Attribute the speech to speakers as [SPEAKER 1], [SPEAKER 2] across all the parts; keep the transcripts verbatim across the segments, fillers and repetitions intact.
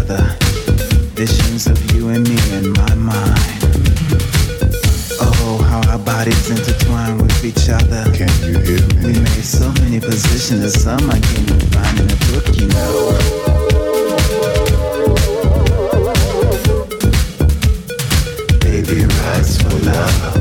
[SPEAKER 1] together. Visions of you and me in my mind. Oh, how our bodies intertwine with each other.
[SPEAKER 2] Can you hear me?
[SPEAKER 1] We made so many positions that some I can't even find in a book, you know. Baby rides for love.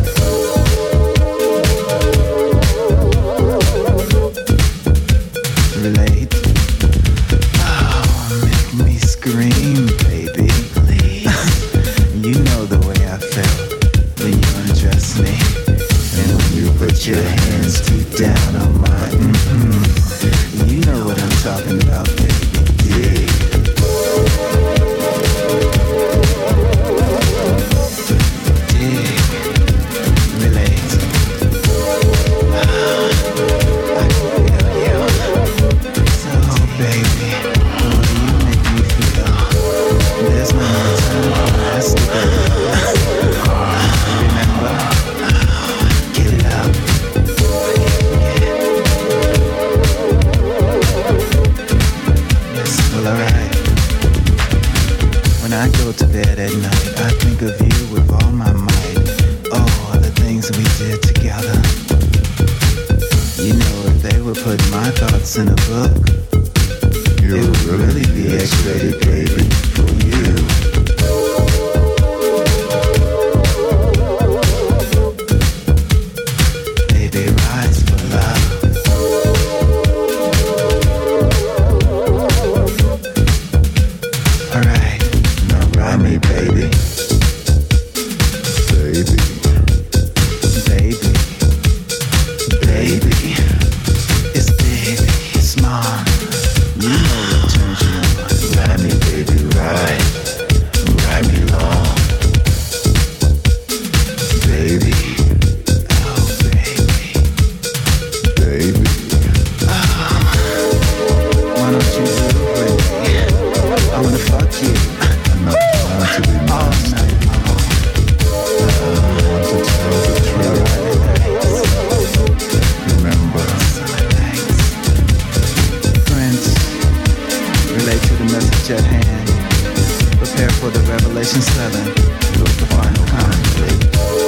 [SPEAKER 1] Relate. Oh, make me scream, baby. Please. You know the way I felt when you undress me, and when you put your hands deep down on mine. Mm-hmm. You know what I'm talking about, baby. Yeah. In a book, it would really be X-rated, baby, for you. Baby rides for love. All right, now ride me, baby.
[SPEAKER 2] Baby.
[SPEAKER 1] Baby. Baby. It's big. Smart, you know what turns you on. Ride me, baby, ride, ride me long, baby. Oh, baby,
[SPEAKER 2] baby.
[SPEAKER 1] Oh, why don't you do it with me? I wanna fuck you.
[SPEAKER 2] I'm not trying to be nice.
[SPEAKER 1] All night long.
[SPEAKER 2] I want to tell the truth. Remember.
[SPEAKER 1] Relate to the message at hand. Prepare for the Revelation seven. The final conflict.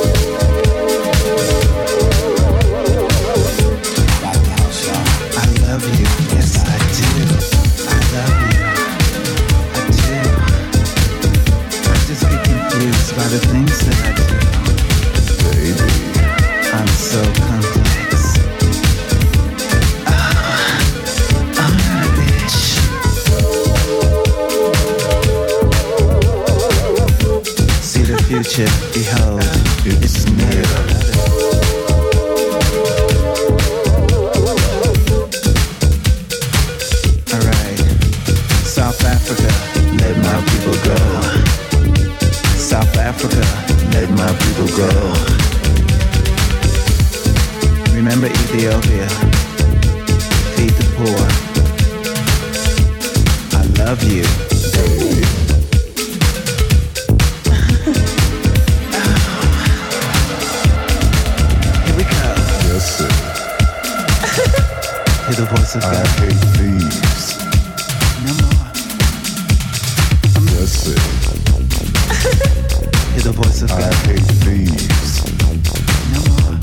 [SPEAKER 1] I love you. Yes, I do. I love you. I do. I just get confused by the things that I do.
[SPEAKER 2] Baby.
[SPEAKER 1] I'm so complex. Ah, I'm not a bitch. See the future, behold, it's near. Alright, South Africa, let my people go. South Africa, let my people go. Remember Ethiopia, feed the poor. I love you, baby. Hear the voice of God.
[SPEAKER 2] I hate thieves.
[SPEAKER 1] No more.
[SPEAKER 2] That's it.
[SPEAKER 1] Hear the voice of God.
[SPEAKER 2] I hate thieves.
[SPEAKER 1] No more.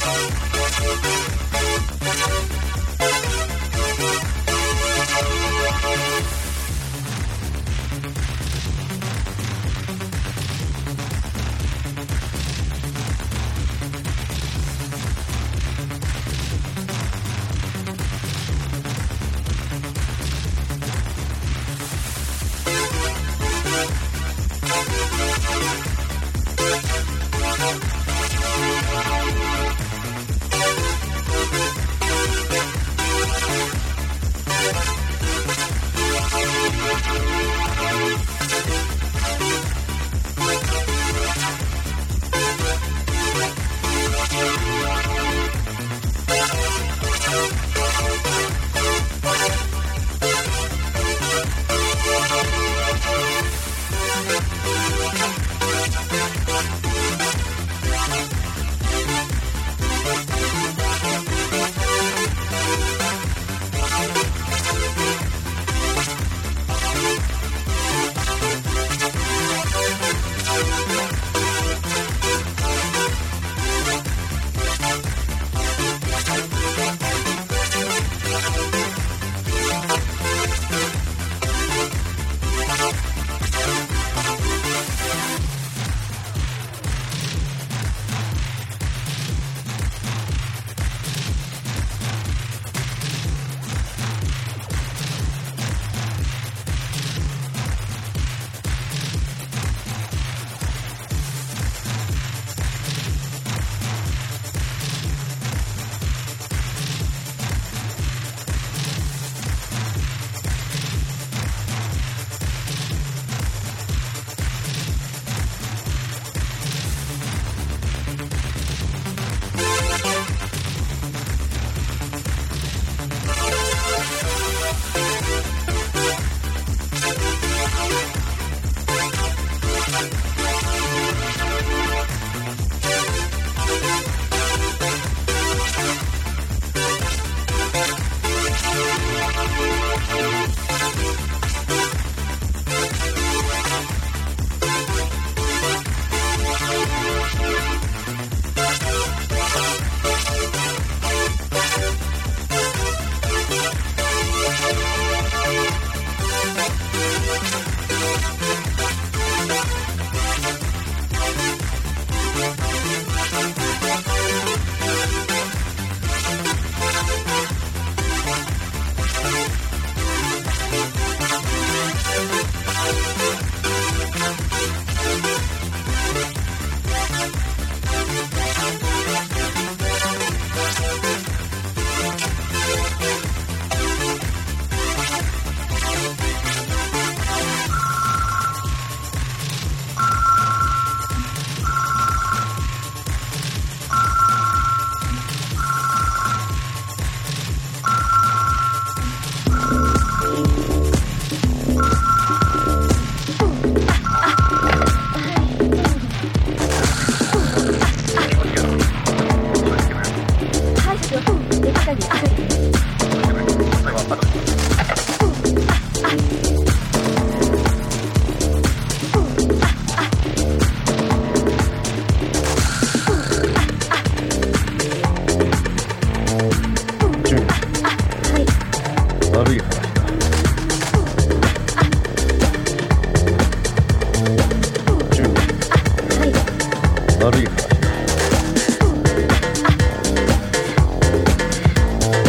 [SPEAKER 3] 悪い話だ。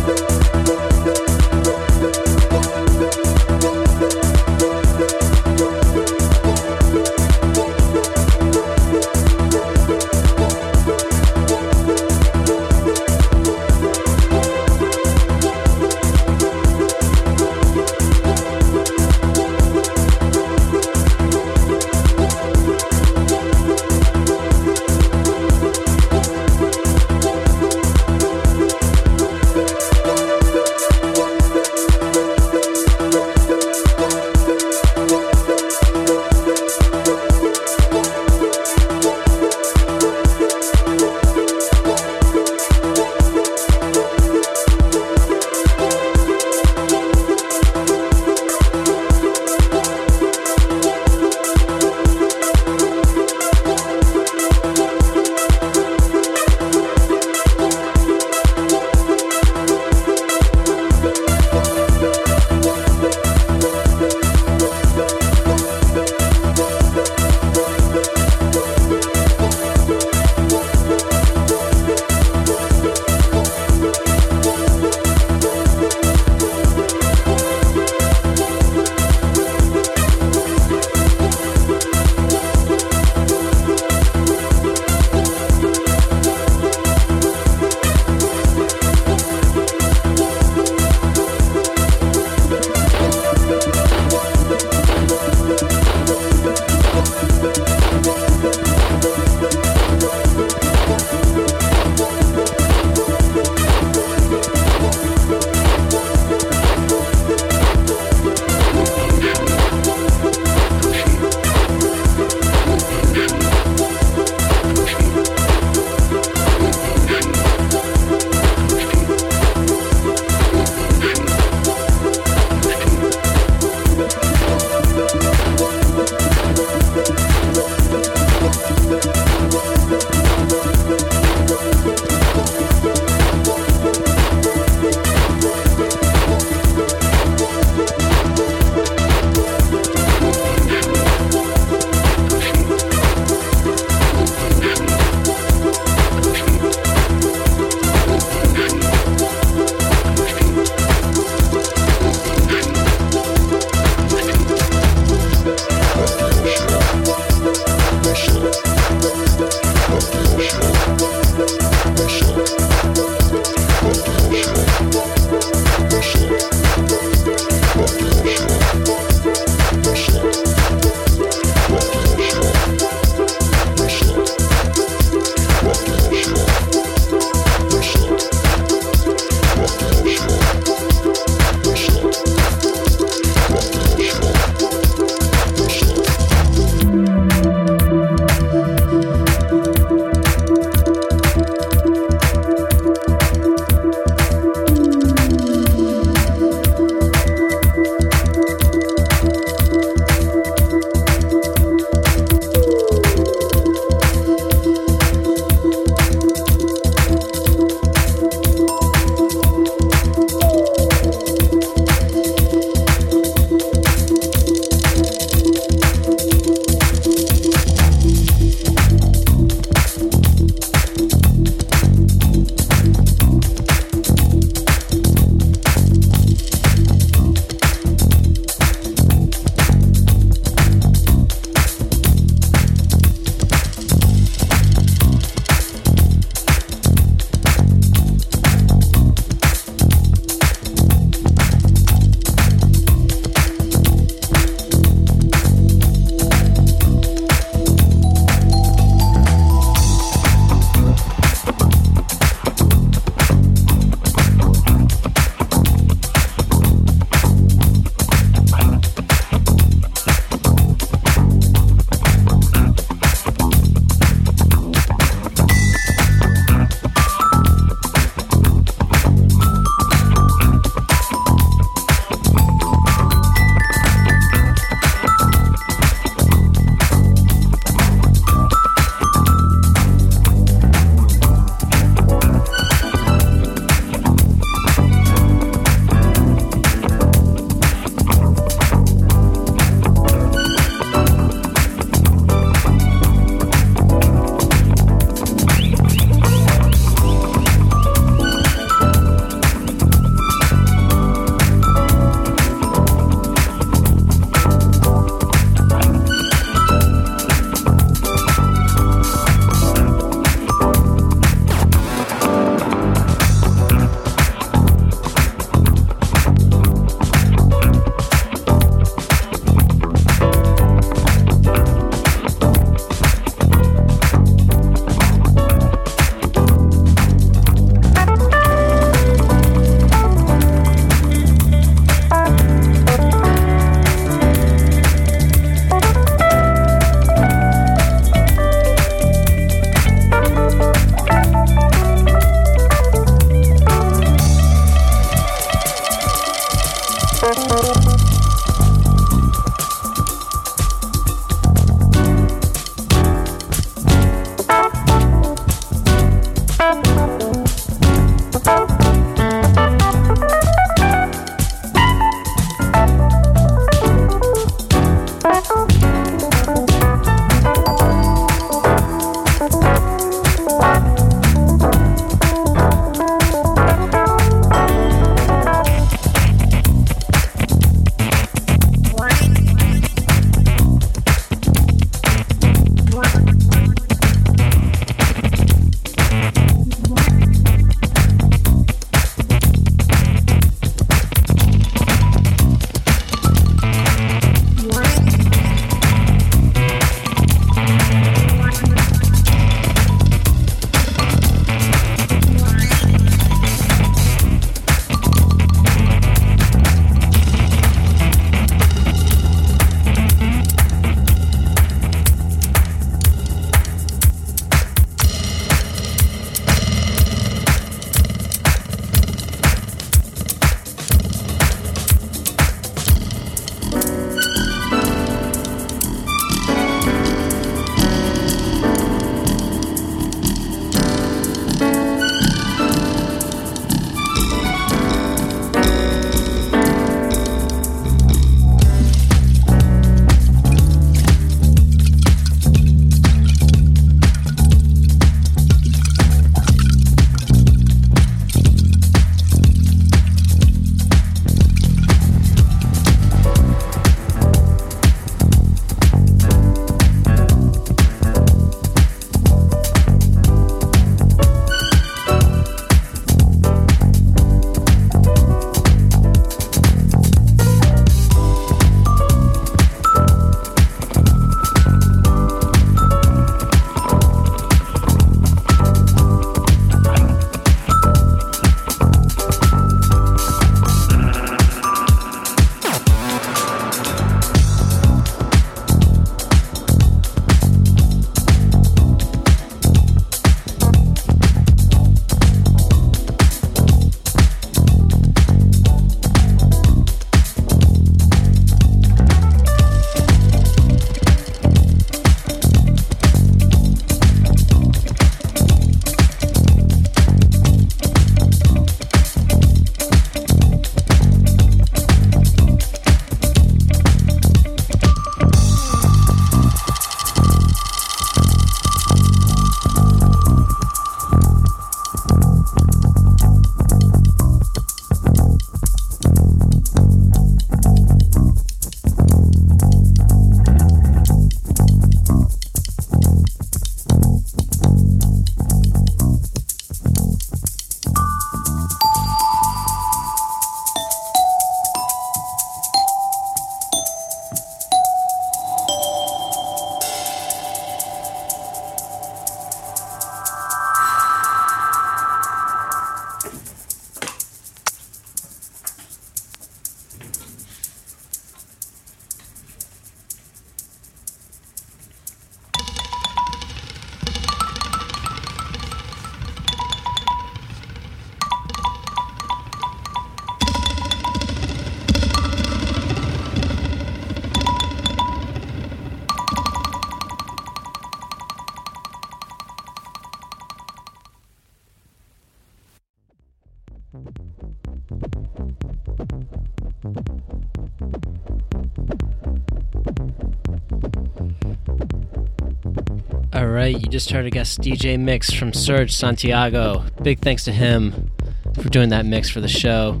[SPEAKER 3] Alright, you just heard a guest D J mix from Serge Santiago. Big thanks to him for doing that mix for the show.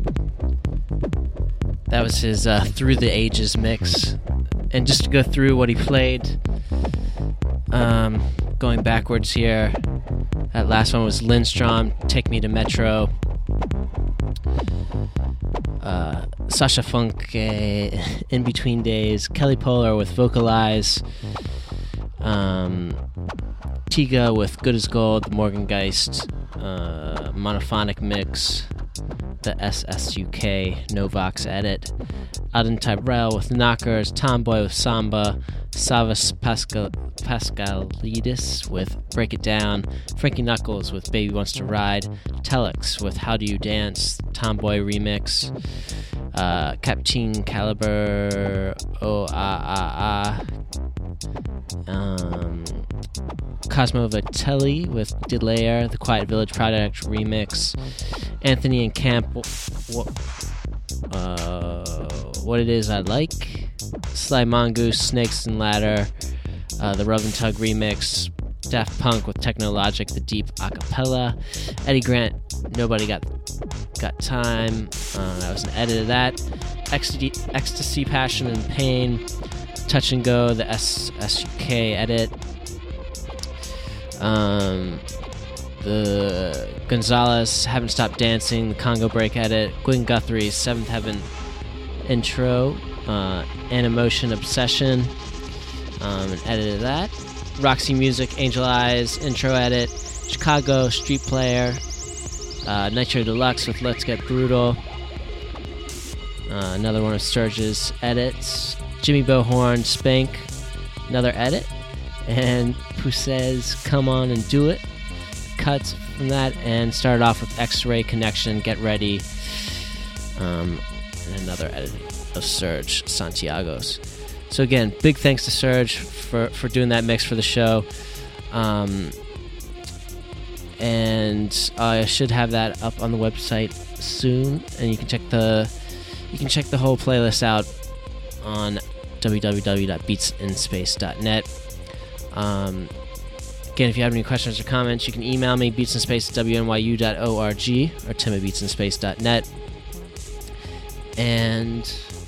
[SPEAKER 3] That was his uh, Through the Ages mix. And just to go through what he played, um, going backwards here, that last one was Lindstrom, Take Me to Metro. Uh, Sasha Funk, uh, In Between Days, Kelly Polar with Vocalize, um, Tiga with Good as Gold, the Morgan Geist uh, monophonic mix, the S S U K Novox edit, Aden Tyrell with Knockers, Tomboy with Samba, Savas Pascal- Pascalidis with Break It Down, Frankie Knuckles with Baby Wants to Ride, Telex with How Do You Dance, Tomboy remix, uh, Captain Caliber, Oh Ah Ah Ah, um, Cosmo Vitelli with Delayer, The Quiet Village Project remix, Anthony and Camp, uh, What It Is I Like, Sly Mongoose, Snakes and Ladder, uh, the Rub and Tug remix, Daft Punk with Technologic, The Deep Acapella, Eddie Grant, Nobody Got Got Time, uh, that was an edit of that, Ecstasy, Ecstasy Passion and Pain, Touch and Go, the S S U K edit, um, the Gonzalez, Haven't Stopped Dancing, the Congo Break edit, Gwen Guthrie's Seventh Heaven intro, uh, Animotion Obsession, um, an edit of that, Roxy Music, Angel Eyes, intro edit, Chicago, Street Player, uh, Nitro Deluxe with Let's Get Brutal, uh, another one of Surge's edits, Jimmy Bohorn, Spank, another edit, and Poussez, Come On and Do It, cuts from that, and started off with X-Ray Connection, Get Ready, um, and another edit of Serge Santiago's. So again, big thanks to Serge for, for doing that mix for the show. Um, and I should have that up on the website soon, and you can check the you can check the whole playlist out on w w w dot beats in space dot net. Um, again, if you have any questions or comments, you can email me, beatsinspace at w n y u dot org, or tim at beatsinspace dot net. And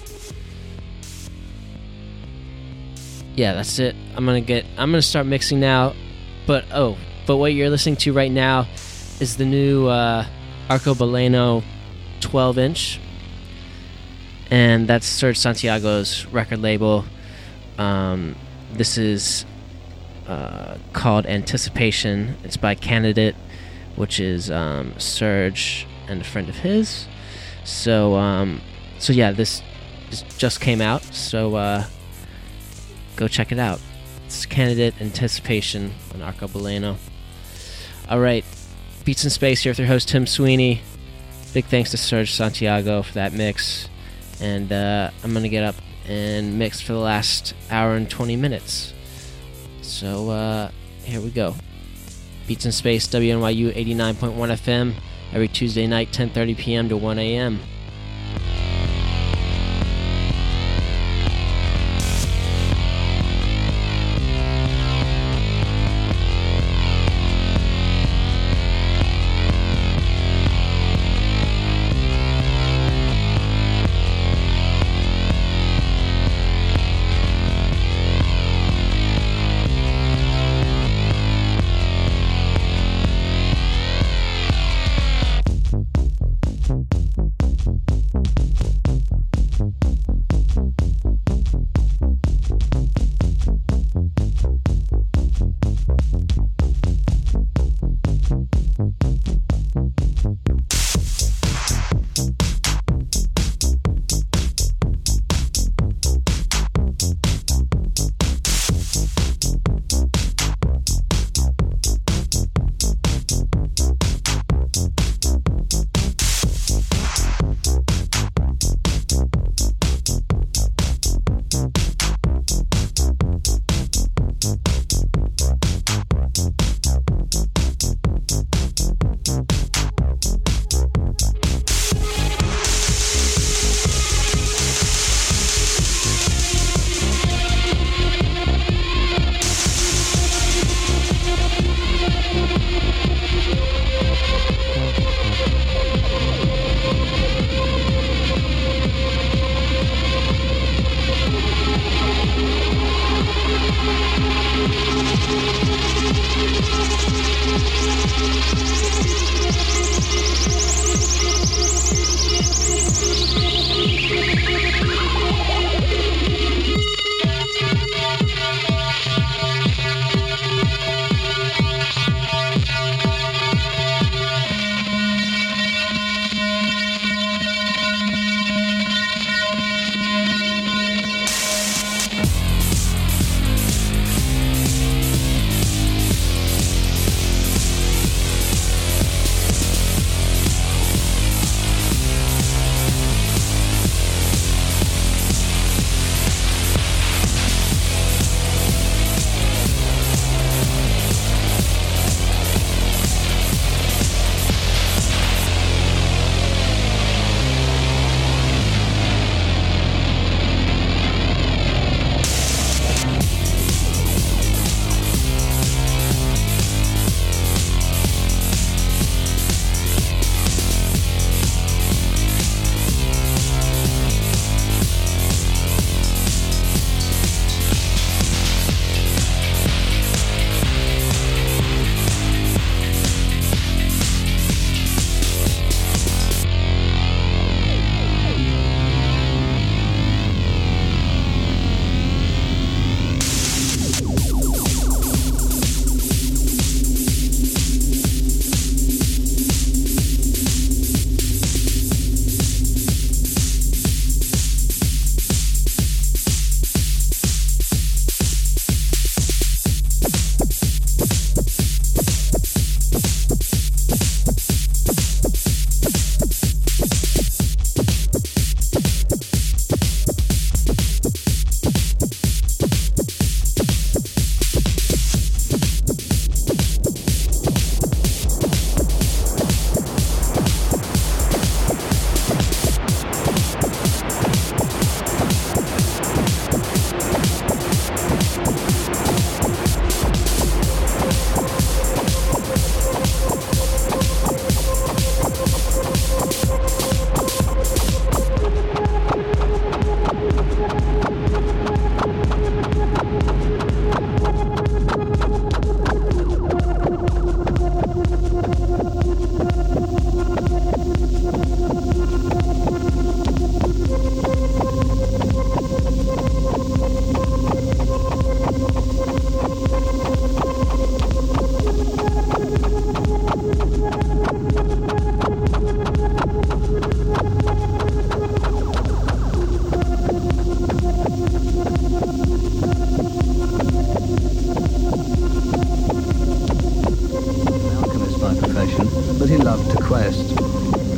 [SPEAKER 3] yeah, that's it. I'm gonna get. I'm gonna start mixing now. But oh, but what you're listening to right now is the new uh, Arco Baleno twelve inch, and that's Serge Santiago's record label. Um, this is uh, called Anticipation. It's by Candidate, which is um, Serge and a friend of his. So, um, so yeah, this, this just came out. So. Uh, Go check it out. It's Candidate Anticipation on Arco Baleno. Alright, Beats in Space here with your host Tim Sweeney. Big thanks to Serge Santiago for that mix. And uh, I'm going to get up and mix for the last hour and twenty minutes. So uh, here we go. Beats in Space, W N Y U eighty-nine point one F M, every Tuesday night, ten thirty p.m. to one a.m.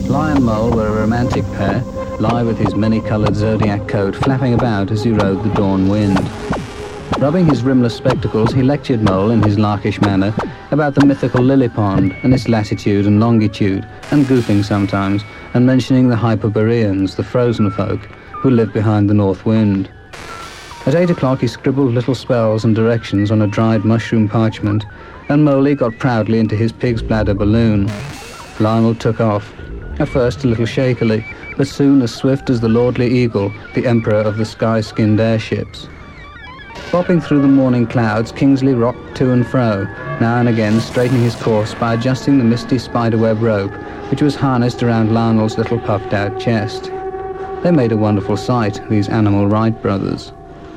[SPEAKER 4] Lion Mole were a romantic pair, Lie with his many-coloured zodiac coat flapping about as he rode the dawn wind. Rubbing his rimless spectacles, he lectured Mole in his larkish manner about the mythical lily pond and its latitude and longitude, and goofing sometimes, and mentioning the Hyperboreans, the frozen folk, who live behind the north wind. At eight o'clock he scribbled little spells and directions on a dried mushroom parchment, and Moley got proudly into his pig's bladder balloon. Lionel took off, at first a little shakily, but soon as swift as the lordly eagle, the emperor of the sky-skinned airships. Bopping through the morning clouds, Kingsley rocked to and fro, now and again straightening his course by adjusting the misty spiderweb rope, which was harnessed around Lionel's little puffed-out chest. They made a wonderful sight, these animal Wright brothers.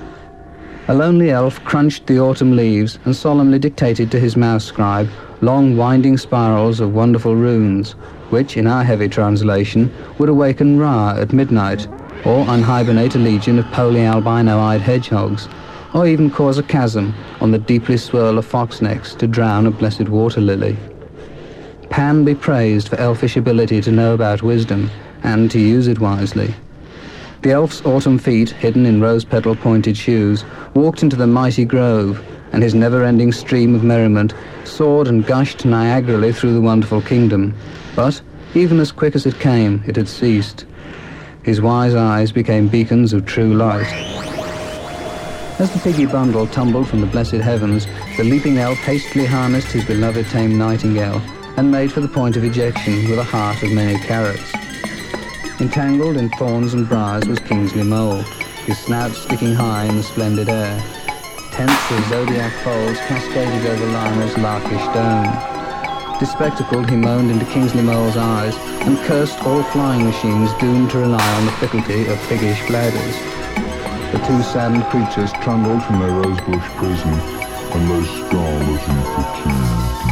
[SPEAKER 4] A lonely elf crunched the autumn leaves and solemnly dictated to his mouse scribe long winding spirals of wonderful runes, which, in our heavy translation, would awaken Ra at midnight, or unhibernate a legion of polyalbino-eyed hedgehogs, or even cause a chasm on the deeply swirl of foxnecks to drown a blessed water lily. Pan be praised for elfish ability to know about wisdom, and to use it wisely. The elf's autumn feet, hidden in rose-petal-pointed shoes, walked into the mighty grove, and his never-ending stream of merriment soared and gushed Niagarally through the wonderful kingdom. But, even as quick as it came, it had ceased. His wise eyes became beacons of true light. As the piggy bundle tumbled from the blessed heavens, the leaping elf hastily harnessed his beloved tame nightingale, and made for the point of ejection with a heart of many carrots. Entangled in thorns and briars was Kingsley Mole, his snout sticking high in the splendid air. Tents of zodiac folds cascaded over Lionel's larkish dome. Bespectacled, he moaned into Kingsley Mole's eyes and cursed all flying machines doomed to rely on the fickleness of piggish bladders.
[SPEAKER 2] The two saddened creatures trundled from their rosebush prison and lay scarlet and fatigued.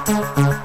[SPEAKER 5] Thank